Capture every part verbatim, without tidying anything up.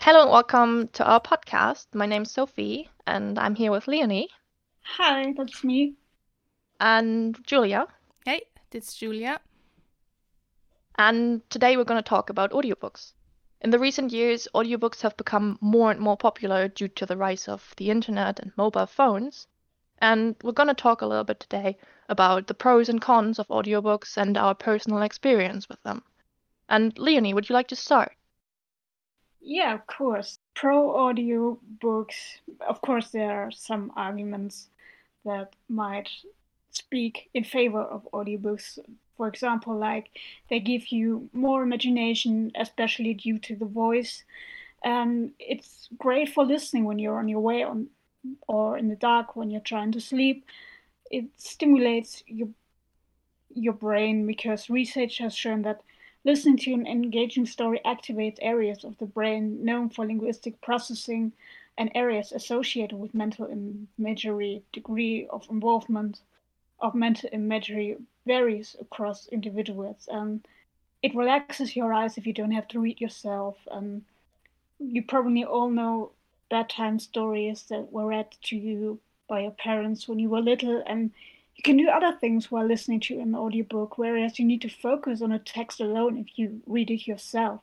Hello and welcome to our podcast. My name's Sophie, and I'm here with Leonie Hi, that's me. and Julia. Hey, it's Julia. And today we're going to talk about audiobooks. In the recent years, audiobooks have become more and more popular due to the rise of the internet and mobile phones. And we're going to talk a little bit today about the pros and cons of audiobooks and our personal experience with them. And Leonie, would you like to start? Yeah, of course. Pro audio books, of course, there are some arguments that might speak in favor of audiobooks. For example, like they give you more imagination, especially due to the voice. And it's great for listening when you're on your way on or in the dark when you're trying to sleep. It stimulates your your brain because research has shown that listening to an engaging story activates areas of the brain known for linguistic processing and areas associated with mental imagery. Degree of involvement of mental imagery varies across individuals, and it relaxes your eyes if you don't have to read yourself. And you probably all know bedtime stories that were read to you by your parents when you were little, and you can do other things while listening to an audiobook, whereas you need to focus on a text alone if you read it yourself.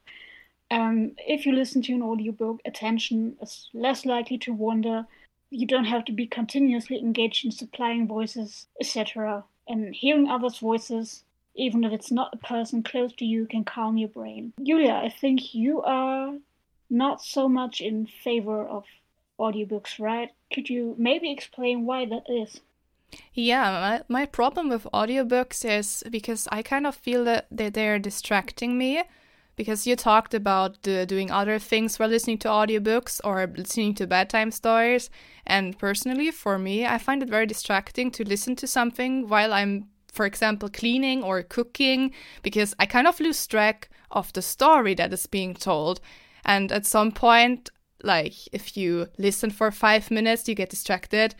And if you listen to an audiobook, attention is less likely to wander. You don't have to be continuously engaged in supplying voices, et cetera. And hearing others' voices, even if it's not a person close to you, can calm your brain. Julia, I think you are not so much in favor of audiobooks, right? Could you maybe explain why that is? Yeah, my, my problem with audiobooks is because I kind of feel that they- they're distracting me. Because you talked about uh, doing other things while listening to audiobooks or listening to bedtime stories. And personally, for me, I find it very distracting to listen to something while I'm, for example, cleaning or cooking, because I kind of lose track of the story that is being told. And at some point, like if you listen for five minutes, you get distracted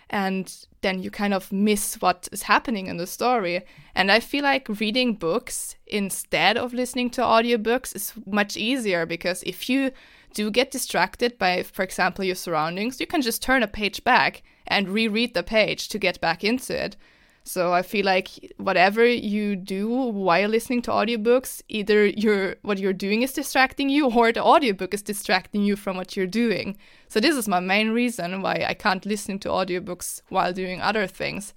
and then you kind of miss what is happening in the story. And I feel like reading books instead of listening to audiobooks is much easier, because if you do get distracted by, for example, your surroundings, you can just turn a page back and reread the page to get back into it. So I feel like whatever you do while listening to audiobooks, either you're, what you're doing is distracting you, or the audiobook is distracting you from what you're doing. So this is my main reason why I can't listen to audiobooks while doing other things.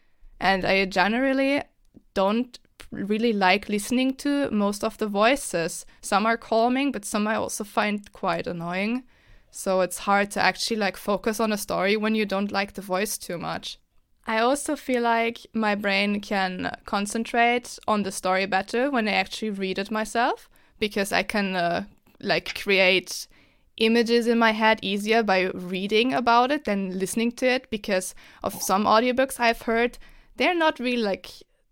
And I generally don't really like listening to most of the voices. Some are calming, but some I also find quite annoying. So it's hard to actually like focus on a story when you don't like the voice too much. I also feel like my brain can concentrate on the story better when I actually read it myself, because I can uh, like create images in my head easier by reading about it than listening to it, because of some audiobooks I've heard, they're not really like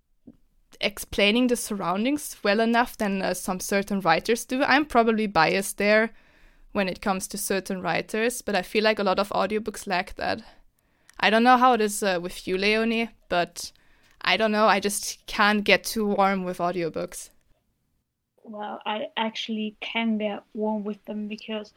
explaining the surroundings well enough than uh, some certain writers do. I'm probably biased there when it comes to certain writers, but I feel like a lot of audiobooks lack that. I don't know how it is uh, with you, Leonie, but I don't know. I just can't get too warm with audiobooks. Well, I actually can get warm with them because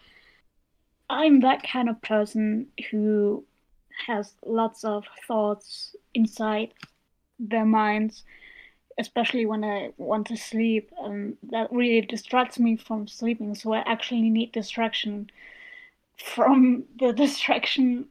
I'm that kind of person who has lots of thoughts inside their minds, especially when I want to sleep, and that really distracts me from sleeping. So I actually need distraction from the distraction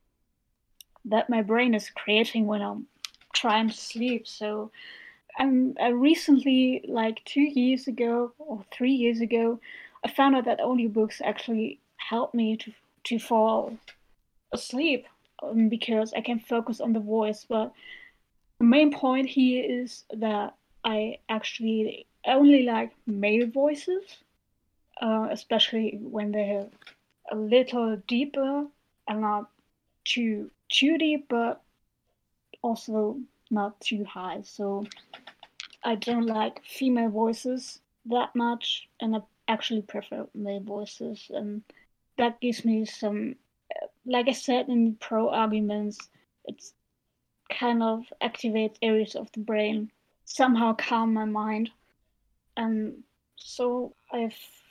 that my brain is creating when I'm trying to sleep. So I'm I recently, like two years ago or three years ago, I found out that audiobooks actually help me to to fall asleep, um, because I can focus on the voice. But the main point here is that I actually only like male voices, uh, especially when they're a little deeper and not too too deep, but also not too high. So I don't like female voices that much, and I actually prefer male voices, and that gives me some, like I said in pro arguments, it's kind of activates areas of the brain, somehow calm my mind, and so I've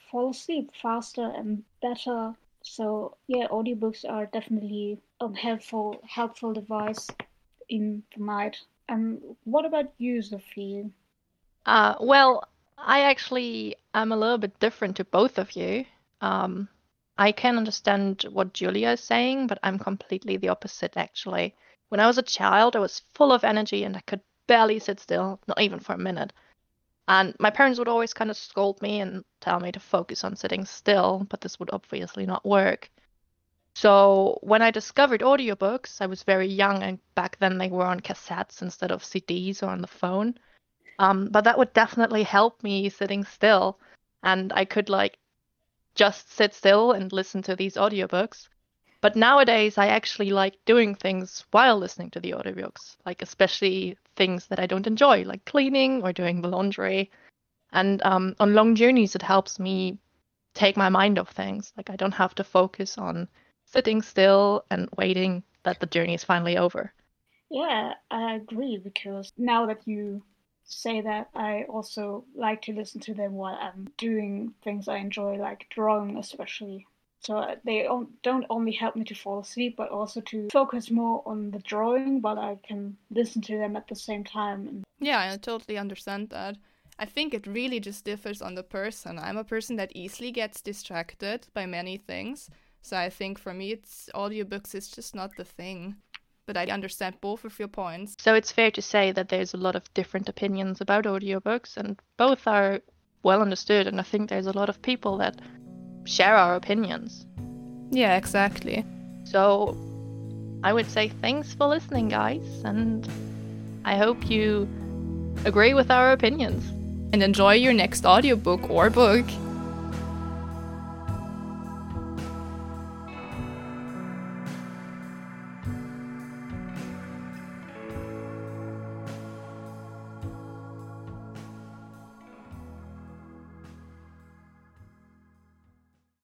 fall asleep faster and better. So yeah, audiobooks are definitely a helpful helpful device in the night. And what about you, Sophie? Uh, well, I actually am a little bit different to both of you. Um, I can understand what Julia is saying, but I'm completely the opposite, actually. When I was a child, I was full of energy and I could barely sit still, not even for a minute. And my parents would always kind of scold me and tell me to focus on sitting still, but this would obviously not work. So when I discovered audiobooks, I was very young, and back then they were on cassettes instead of C Ds or on the phone. Um, but that would definitely help me sitting still, and I could like just sit still and listen to these audiobooks. But nowadays, I actually like doing things while listening to the audiobooks, like especially things that I don't enjoy, like cleaning or doing the laundry. And um, on long journeys, it helps me take my mind off things. Like I don't have to focus on sitting still and waiting that the journey is finally over. Yeah, I agree, because now that you say that, I also like to listen to them while I'm doing things I enjoy, like drawing especially. So they don't only help me to fall asleep, but also to focus more on the drawing, but I can listen to them at the same time. Yeah, I totally understand that. I think it really just differs on the person. I'm a person that easily gets distracted by many things. So I think for me, it's audiobooks is just not the thing. But I understand both of your points. So it's fair to say that there's a lot of different opinions about audiobooks, and both are well understood. And I think there's a lot of people that share our opinions. Yeah, exactly. So I would say thanks for listening, guys, and I hope you agree with our opinions. And enjoy your next audiobook or book.